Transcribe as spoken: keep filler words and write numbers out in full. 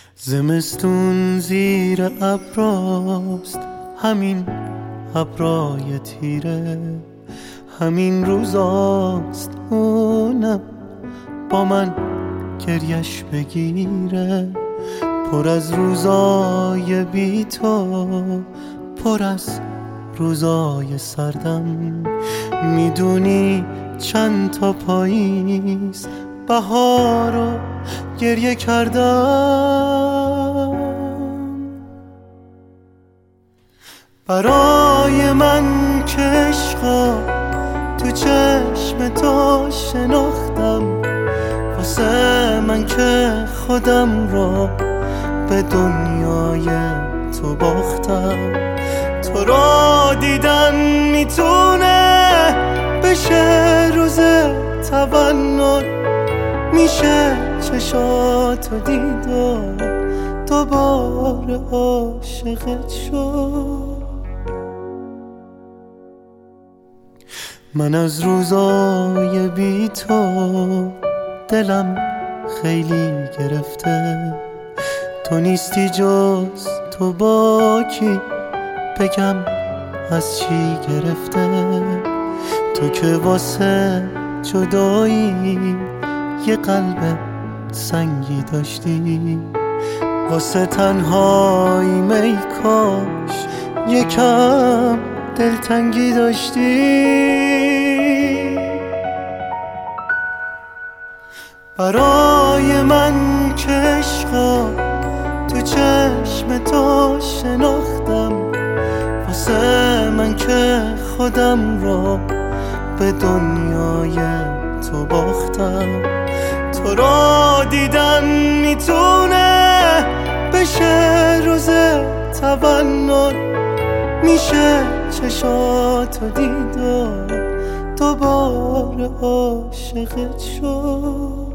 زمستون زیر ابراست، همین ابرای تیره، همین روزاست اونم با من گریش بگیره. پر از روزای بی تو، پر از روزای سردم. میدونی چند تا پاییز بهار رو گریه کردم. برای من که عشقا تو چشم تو شناختم، واسه من که خودم رو به دنیای تو باختم. تو رو دیدن میتونه بشه روز تولد، میشه چشاتو دید و دوباره عاشقت شد. من از روزای بی تو دلم خیلی گرفته. تو نیستی جز تو، با کی بگم از چی گرفته. تو که واسه جدایی یه قلب سنگی داشتی، واسه تنهایی می کاش یکم دلتنگی داشتی. برای من که عشقا تو چشم تو شناختم، واسه من که خودم رو به دنیای تو باختم. تو رو دیدن میتونه بشه روز تولد، میشه چشاتو دید و دوباره عاشقت شد.